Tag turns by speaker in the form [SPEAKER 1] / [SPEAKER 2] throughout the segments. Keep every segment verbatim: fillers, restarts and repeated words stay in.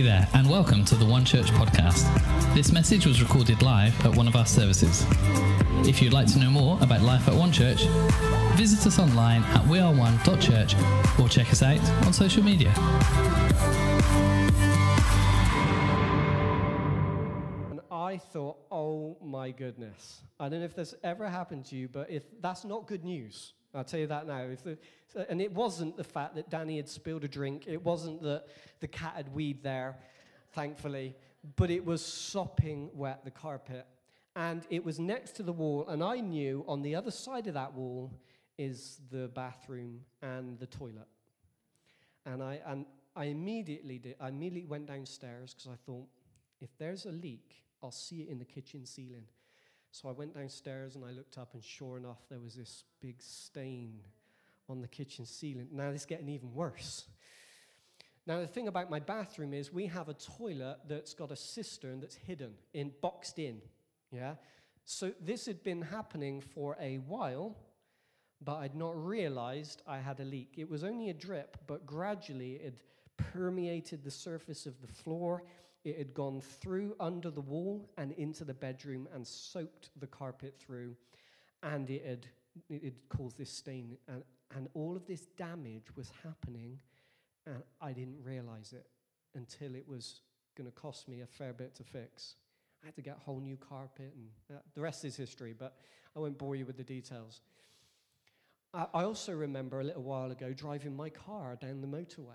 [SPEAKER 1] there, and welcome to the One Church podcast. This message was recorded live at one of our services. If you'd like to know more about life at One Church, visit us online at we are one dot church or check us out on social media.
[SPEAKER 2] And I thought, oh my goodness. I don't know if this ever happened to you, but if that's not good news. I'll tell you that now. If the, and it wasn't the fact that Danny had spilled a drink. It wasn't that the cat had weed there, thankfully. But it was sopping wet, the carpet. And it was next to the wall. And I knew on the other side of that wall is the bathroom and the toilet. And I and I immediately did. I immediately went downstairs because I thought, if there's a leak, I'll see it in the kitchen ceiling. So I went downstairs and I looked up, and sure enough, there was this big stain on the kitchen ceiling. Now it's getting even worse. Now the thing about my bathroom is we have a toilet that's got a cistern that's hidden, in boxed in, yeah? So this had been happening for a while, but I'd not realized I had a leak. It was only a drip, but gradually it permeated the surface of the floor. It had gone through under the wall and into the bedroom and soaked the carpet through, and it had, it had caused this stain. And, and all of this damage was happening, and I didn't realize it until it was going to cost me a fair bit to fix. I had to get a whole new carpet, and uh, the rest is history, but I won't bore you with the details. I, I also remember a little while ago driving my car down the motorway,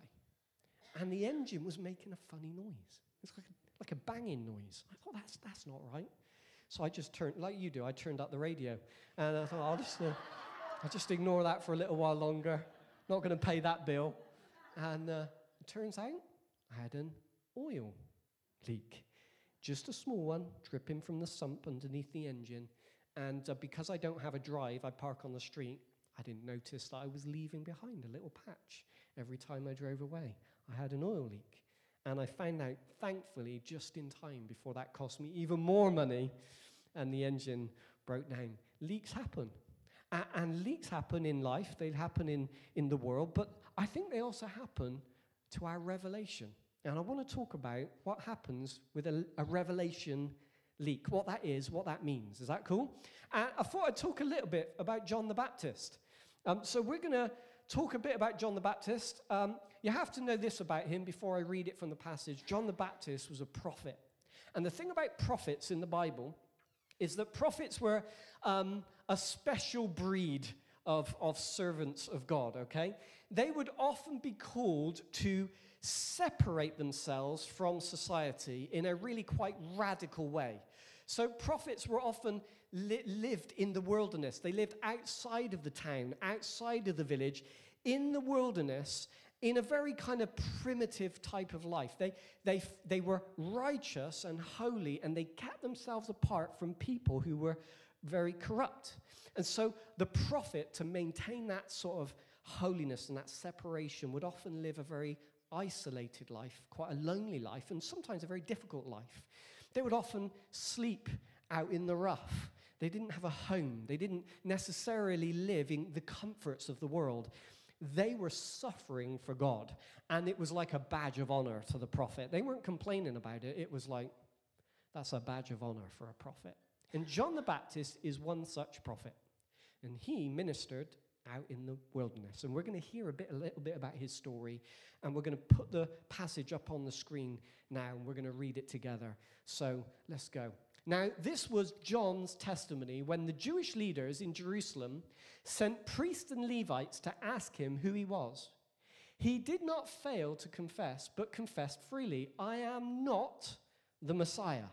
[SPEAKER 2] and the engine was making a funny noise. It's like a, like a banging noise. I thought, that's that's not right. So I just turned, like you do, I turned up the radio. And I thought, I'll just, uh, I'll just ignore that for a little while longer. Not going to pay that bill. And uh, it turns out I had an oil leak. Just a small one, dripping from the sump underneath the engine. And uh, because I don't have a drive, I park on the street, I didn't notice that I was leaving behind a little patch every time I drove away. I had an oil leak. And I found out, thankfully, just in time before that cost me even more money and the engine broke down. Leaks happen. A- and leaks happen in life. They happen in, in the world. But I think they also happen to our revelation. And I want to talk about what happens with a, a revelation leak, what that is, what that means. Is that cool? And I thought I'd talk a little bit about John the Baptist. Um, so we're going to talk a bit about John the Baptist. Um, you have to know this about him before I read it from the passage. John the Baptist was a prophet. And the thing about prophets in the Bible is that prophets were um, a special breed of, of servants of God, okay? They would often be called to separate themselves from society in a really quite radical way. So prophets were often li- lived in the wilderness. They lived outside of the town, outside of the village, in the wilderness, in a very kind of primitive type of life. They, they, they were righteous and holy, and they kept themselves apart from people who were very corrupt. And so the prophet, to maintain that sort of holiness and that separation, would often live a very isolated life, quite a lonely life, and sometimes a very difficult life. They would often sleep out in the rough. They didn't have a home. They didn't necessarily live in the comforts of the world. They were suffering for God, and it was like a badge of honor to the prophet. They weren't complaining about it. It was like, that's a badge of honor for a prophet. And John the Baptist is one such prophet, and he ministered out in the wilderness. And we're going to hear a bit, a little bit about his story, and we're going to put the passage up on the screen now, and we're going to read it together. So let's go. Now, this was John's testimony when the Jewish leaders in Jerusalem sent priests and Levites to ask him who he was. He did not fail to confess, but confessed freely, I am not the Messiah.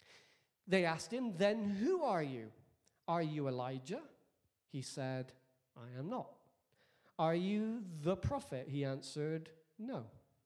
[SPEAKER 2] They asked him, then who are you? Are you Elijah? He said, I am not. Are you the prophet? He answered, no.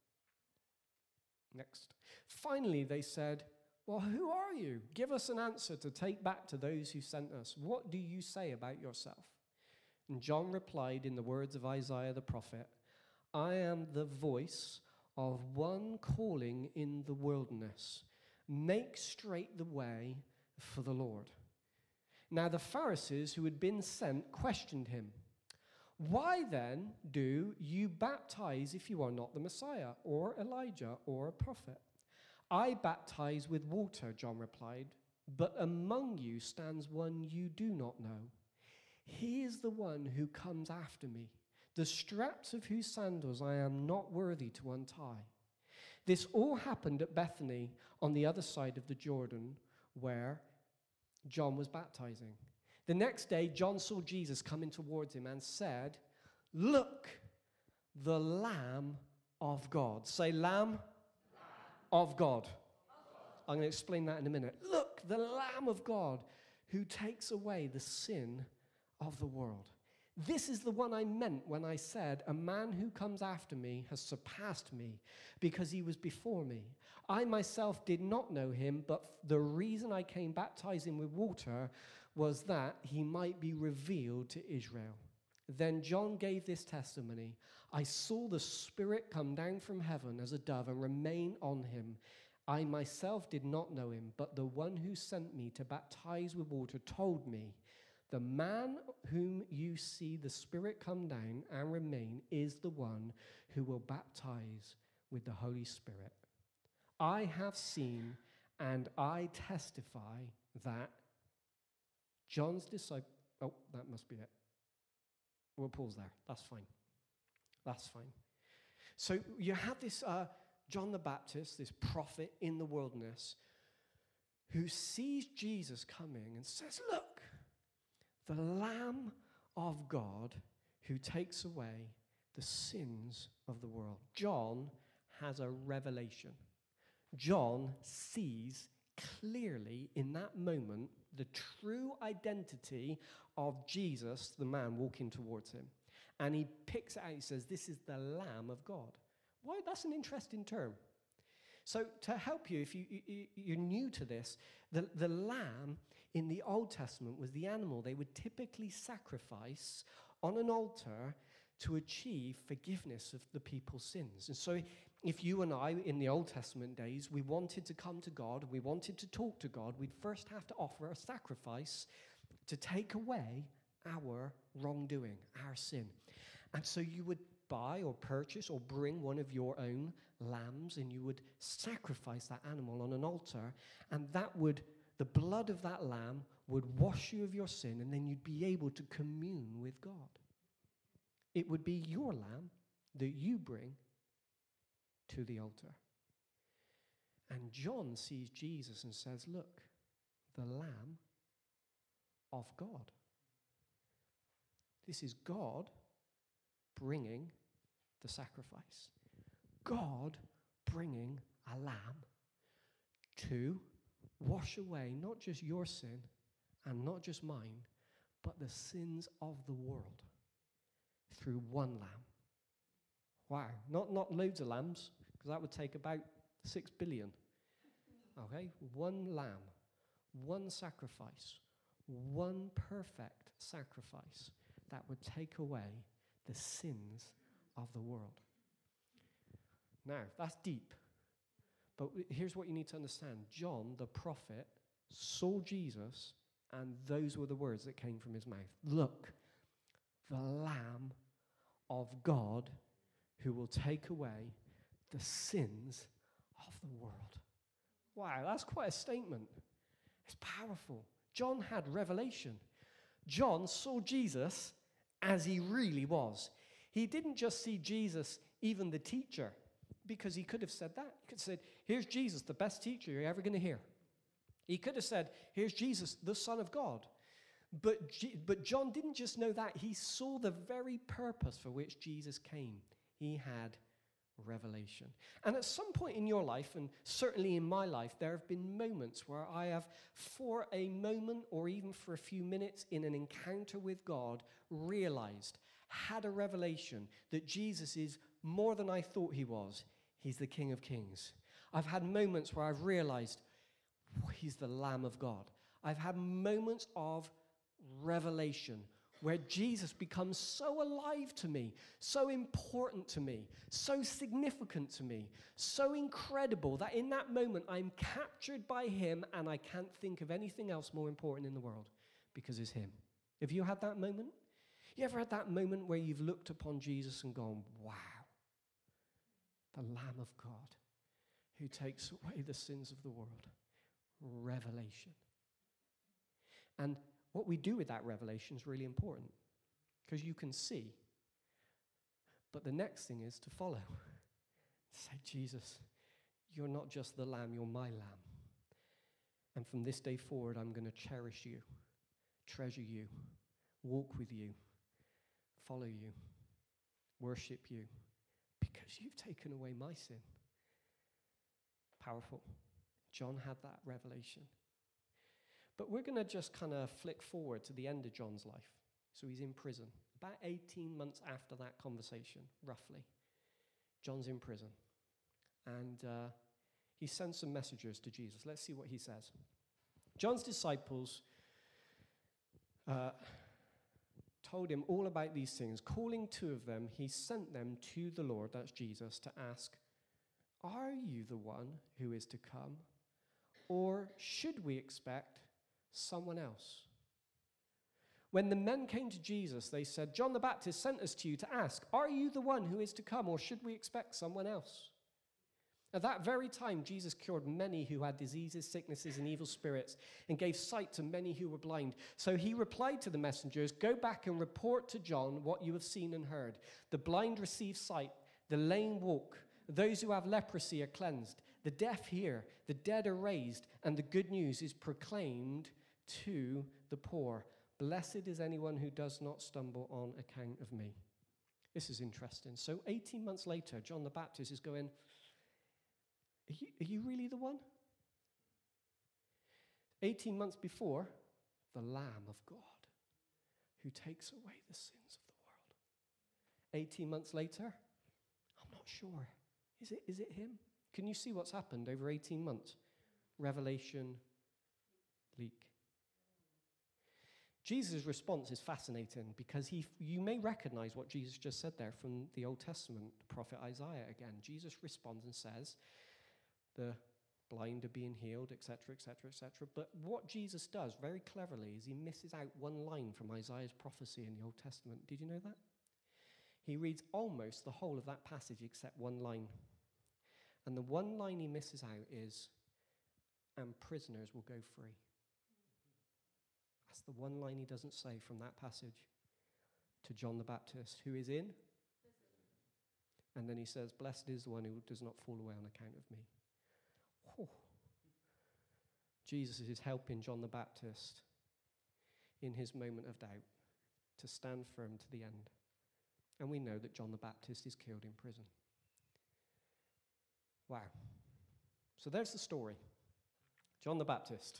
[SPEAKER 2] Next. Finally, they said, well, who are you? Give us an answer to take back to those who sent us. What do you say about yourself? And John replied in the words of Isaiah the prophet, I am the voice of one calling in the wilderness. Make straight the way for the Lord. Now the Pharisees who had been sent questioned him. Why then do you baptize if you are not the Messiah or Elijah or a prophet? I baptize with water, John replied, but among you stands one you do not know. He is the one who comes after me, the straps of whose sandals I am not worthy to untie. This all happened at Bethany on the other side of the Jordan, where John was baptizing. The next day, John saw Jesus coming towards him and said, "Look, the Lamb of God." Say, Lamb, Lamb. Of God. Of God. I'm going to explain that in a minute. Look, the Lamb of God who takes away the sin of the world. This is the one I meant when I said, a man who comes after me has surpassed me because he was before me. I myself did not know him, but the reason I came baptizing with water was that he might be revealed to Israel. Then John gave this testimony. I saw the Spirit come down from heaven as a dove and remain on him. I myself did not know him, but the one who sent me to baptize with water told me, the man whom you see the Spirit come down and remain is the one who will baptize with the Holy Spirit. I have seen and I testify that John's disciple, oh, that must be it. We'll pause there. That's fine. That's fine. So you have this uh, John the Baptist, this prophet in the wilderness, who sees Jesus coming and says, look, the Lamb of God who takes away the sins of the world. John has a revelation. John sees clearly in that moment the true identity of Jesus, the man walking towards him. And he picks it out, he says, this is the Lamb of God. Why? That's an interesting term. So to help you, if you, you, you're new to this, the, the lamb in the Old Testament was the animal they would typically sacrifice on an altar to achieve forgiveness of the people's sins. And so if you and I, in the Old Testament days, we wanted to come to God, we wanted to talk to God, we'd first have to offer a sacrifice to take away our wrongdoing, our sin. And so you would buy or purchase or bring one of your own lambs, and you would sacrifice that animal on an altar, and that would, the blood of that lamb would wash you of your sin, and then you'd be able to commune with God. It would be your lamb that you bring to the altar. And John sees Jesus and says, look, the Lamb of God. This is God bringing the sacrifice. God bringing a lamb to wash away not just your sin and not just mine, but the sins of the world through one lamb. Wow, not, not loads of lambs, because that would take about six billion. Okay, one lamb, one sacrifice, one perfect sacrifice that would take away the sins of the world. Now, that's deep. But here's what you need to understand. John, the prophet, saw Jesus, and those were the words that came from his mouth. Look, the Lamb of God who will take away the sins of the world. Wow, that's quite a statement. It's powerful. John had revelation. John saw Jesus as he really was. He didn't just see Jesus, even the teacher, because he could have said that. He could have said, here's Jesus, the best teacher you're ever going to hear. He could have said, here's Jesus, the Son of God. But, G- but John didn't just know that. He saw the very purpose for which Jesus came. He had revelation. And at some point in your life, and certainly in my life, there have been moments where I have, for a moment or even for a few minutes in an encounter with God, realized, had a revelation that Jesus is more than I thought he was. He's the King of Kings. I've had moments where I've realized he's the Lamb of God. I've had moments of revelation where Jesus becomes so alive to me, so important to me, so significant to me, so incredible that in that moment I'm captured by him and I can't think of anything else more important in the world because it's him. Have you had that moment? You ever had that moment where you've looked upon Jesus and gone, wow, the Lamb of God who takes away the sins of the world. Revelation. And what we do with that revelation is really important, because you can see. But the next thing is to follow. Say, Jesus, you're not just the lamb, you're my lamb. And from this day forward, I'm going to cherish you, treasure you, walk with you, follow you, worship you, because you've taken away my sin. Powerful. John had that revelation. But we're going to just kind of flick forward to the end of John's life. So he's in prison. About eighteen months after that conversation, roughly, John's in prison. And uh, he sends some messengers to Jesus. Let's see what he says. John's disciples uh, told him all about these things. Calling two of them, he sent them to the Lord, that's Jesus, to ask, are you the one who is to come? Or should we expect someone else? When the men came to Jesus, they said, John the Baptist sent us to you to ask, are you the one who is to come, or should we expect someone else? At that very time, Jesus cured many who had diseases, sicknesses, and evil spirits, and gave sight to many who were blind. So he replied to the messengers, go back and report to John what you have seen and heard. The blind receive sight, the lame walk, those who have leprosy are cleansed, the deaf hear, the dead are raised, and the good news is proclaimed to the poor. Blessed is anyone who does not stumble on account of me. This is interesting. So eighteen months later, John the Baptist is going, are you, are you really the one? eighteen months before, the Lamb of God who takes away the sins of the world. eighteen months later, I'm not sure. Is it, is it him? Can you see what's happened over eighteen months? Revelation leak. Jesus' response is fascinating because he, you may recognize what Jesus just said there from the Old Testament, the prophet Isaiah again. Jesus responds and says, the blind are being healed, et cetera, et cetera, et cetera. But what Jesus does very cleverly is he misses out one line from Isaiah's prophecy in the Old Testament. Did you know that? He reads almost the whole of that passage except one line. And the one line he misses out is, and prisoners will go free. That's the one line he doesn't say from that passage to John the Baptist, who is in. And then he says, blessed is the one who does not fall away on account of me. Whew. Jesus is helping John the Baptist in his moment of doubt to stand firm to the end. And we know that John the Baptist is killed in prison. Wow. So there's the story. John the Baptist.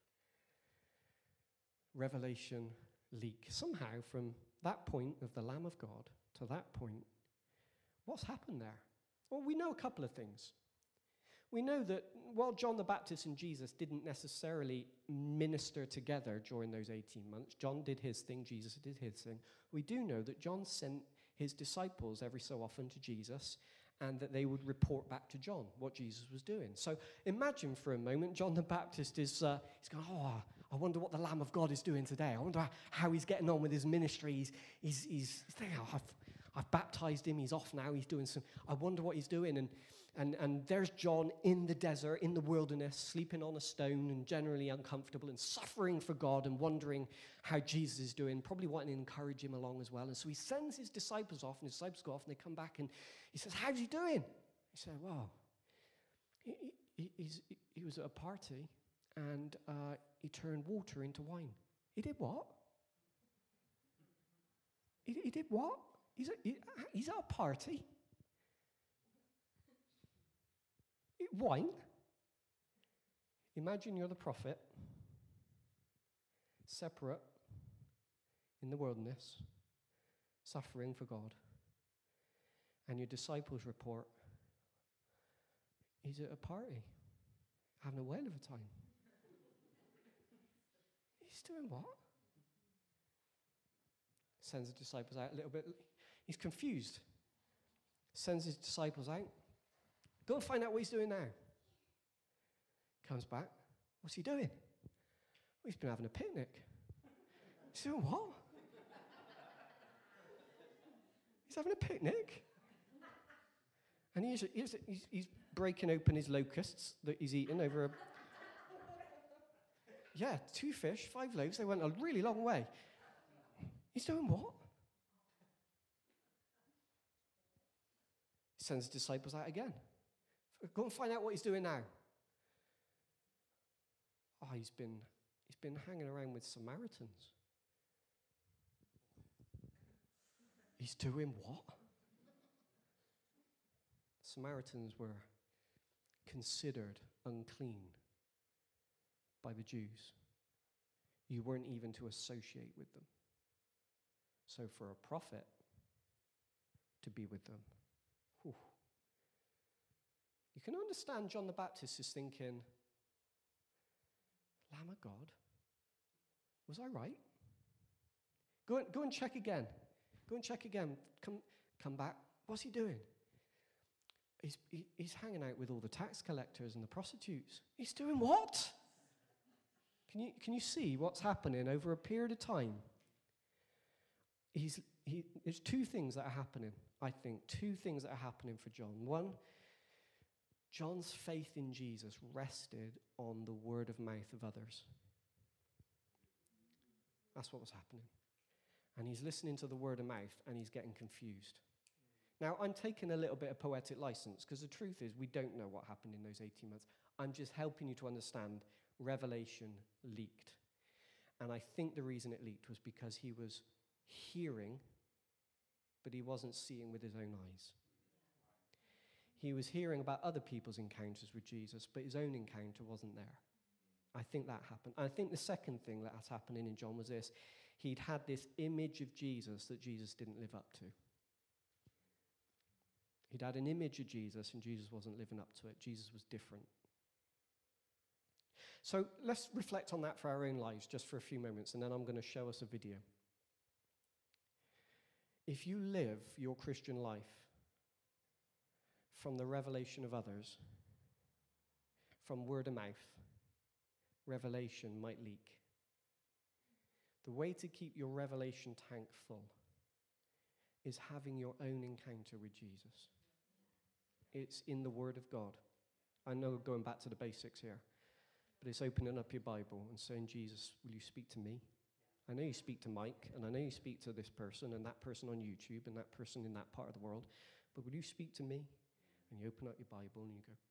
[SPEAKER 2] Revelation leak. Somehow from that point of the Lamb of God to that point, what's happened there? Well, we know a couple of things. We know that while John the Baptist and Jesus didn't necessarily minister together during those eighteen months, John did his thing, Jesus did his thing. We do know that John sent his disciples every so often to Jesus, and that they would report back to John what Jesus was doing. So imagine for a moment, John the Baptist is uh, he's going, oh, I wonder what the Lamb of God is doing today. I wonder how he's getting on with his ministry. He's, he's, he's, he's thinking, oh, I've, I've baptized him. He's off now. He's doing some, I wonder what he's doing. And, and, and there's John in the desert, in the wilderness, sleeping on a stone and generally uncomfortable and suffering for God and wondering how Jesus is doing, probably wanting to encourage him along as well. And so he sends his disciples off, and his disciples go off, and they come back, and he says, how's he doing? He said, well, he, he, he's, he was at a party, and uh, he turned water into wine. He did what? He, he did what? He's, a, he, he's at a party. Wine. Imagine you're the prophet, separate in the wilderness, suffering for God, and your disciples report, he's at a party, having a whale of a time. He's doing what? Sends the disciples out a little bit. He's confused. Sends his disciples out. Go and find out what he's doing now. Comes back. What's he doing? Well, he's been having a picnic. He's doing what? He's having a picnic. And he's, he's, he's, he's breaking open his locusts that he's eaten over a... Yeah, two fish, five loaves. They went a really long way. He's doing what? He sends his disciples out again. Go and find out what he's doing now. Oh, he's been, he's been hanging around with Samaritans. He's doing what? Samaritans were considered unclean by the Jews. You weren't even to associate with them. So for a prophet to be with them, whew. You can understand John the Baptist is thinking, Lamb of God, was I right? Go and, go and check again. Go and check again. Come, come back. What's he doing? He's, he, he's hanging out with all the tax collectors and the prostitutes. He's doing what? Can you, can you see what's happening over a period of time? He's, he, there's two things that are happening, I think. Two things that are happening for John. One, John's faith in Jesus rested on the word of mouth of others. That's what was happening. And he's listening to the word of mouth, and he's getting confused. Now, I'm taking a little bit of poetic license, because the truth is we don't know what happened in those eighteen months. I'm just helping you to understand revelation leaked. And I think the reason it leaked was because he was hearing, but he wasn't seeing with his own eyes. He was hearing about other people's encounters with Jesus, but his own encounter wasn't there. I think that happened. I think the second thing that was happening in John was this. He'd had this image of Jesus that Jesus didn't live up to. He'd had an image of Jesus, and Jesus wasn't living up to it. Jesus was different. So let's reflect on that for our own lives just for a few moments, and then I'm going to show us a video. If you live your Christian life from the revelation of others, from word of mouth, revelation might leak. The way to keep your revelation tank full is having your own encounter with Jesus. It's in the Word of God. I know going back to the basics here, but it's opening up your Bible and saying, Jesus, will you speak to me? I know you speak to Mike, and I know you speak to this person and that person on YouTube and that person in that part of the world, but will you speak to me? And you open up your Bible and you go,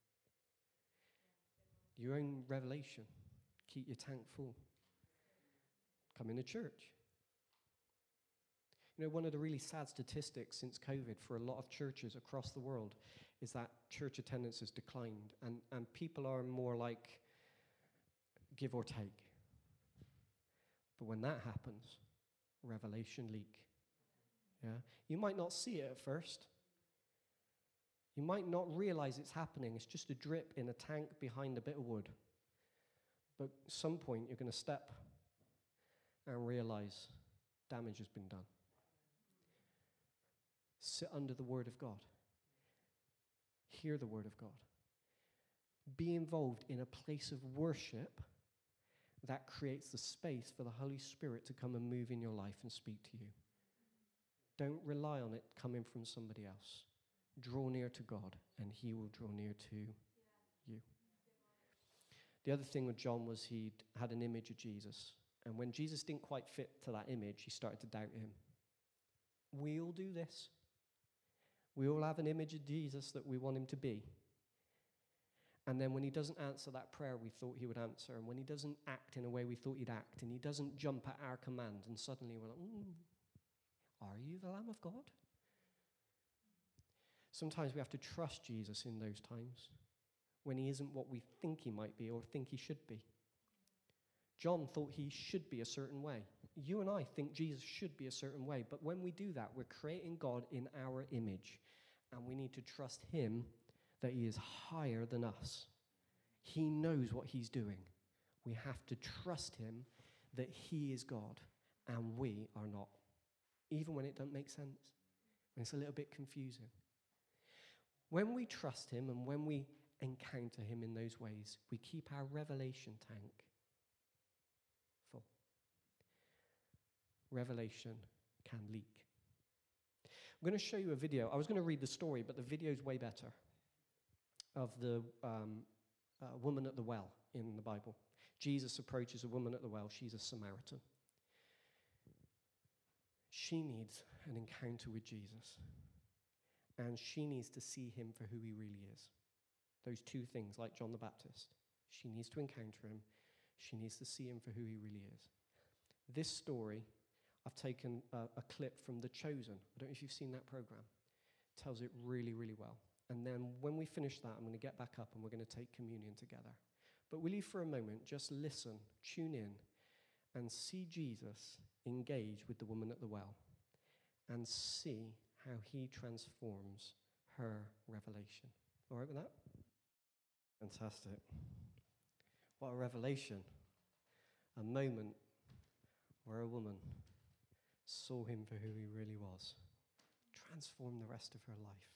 [SPEAKER 2] your own revelation. Keep your tank full. Come into church. You know, one of the really sad statistics since COVID for a lot of churches across the world is that church attendance has declined, and, and people are more like give or take. But when that happens, revelation leak. Yeah? You might not see it at first. You might not realize it's happening. It's just a drip in a tank behind a bit of wood. But at some point, you're going to step and realize damage has been done. Sit under the Word of God. Hear the Word of God. Be involved in a place of worship that creates the space for the Holy Spirit to come and move in your life and speak to you. Don't rely on it coming from somebody else. Draw near to God, and He will draw near to you. The other thing with John was he'd had an image of Jesus. And when Jesus didn't quite fit to that image, he started to doubt him. We all do this. We all have an image of Jesus that we want him to be. And then when he doesn't answer that prayer we thought he would answer, and when he doesn't act in a way we thought he'd act, and he doesn't jump at our command, and suddenly we're like, mm, are you the Lamb of God? Sometimes we have to trust Jesus in those times when he isn't what we think he might be or think he should be. John thought he should be a certain way. You and I think Jesus should be a certain way, but when we do that, we're creating God in our image, and we need to trust him that he is higher than us. He knows what he's doing. We have to trust him that he is God, and we are not, even when it doesn't make sense, when it's a little bit confusing. When we trust him and when we encounter him in those ways, we keep our revelation tank full. Revelation can leak. I'm going to show you a video. I was going to read the story, but the video is way better. of the um, uh, woman at the well in the Bible. Jesus approaches a woman at the well. She's a Samaritan. She needs an encounter with Jesus. And she needs to see him for who he really is. Those two things, like John the Baptist. She needs to encounter him. She needs to see him for who he really is. This story, I've taken a, a clip from The Chosen. I don't know if you've seen that program. It tells it really, really well. And then when we finish that, I'm going to get back up and we're going to take communion together. But will you for a moment just listen, tune in, and see Jesus engage with the woman at the well and see how he transforms her revelation. All right with that? Fantastic. What a revelation. A moment where a woman saw him for who he really was. Transformed the rest of her life.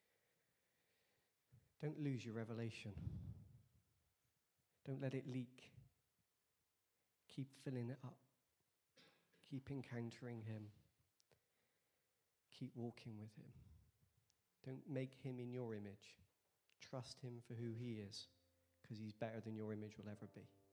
[SPEAKER 2] Don't lose your revelation. Don't let it leak. Keep filling it up. Keep encountering him. Keep walking with him. Don't make him in your image. Trust him for who he is, because he's better than your image will ever be.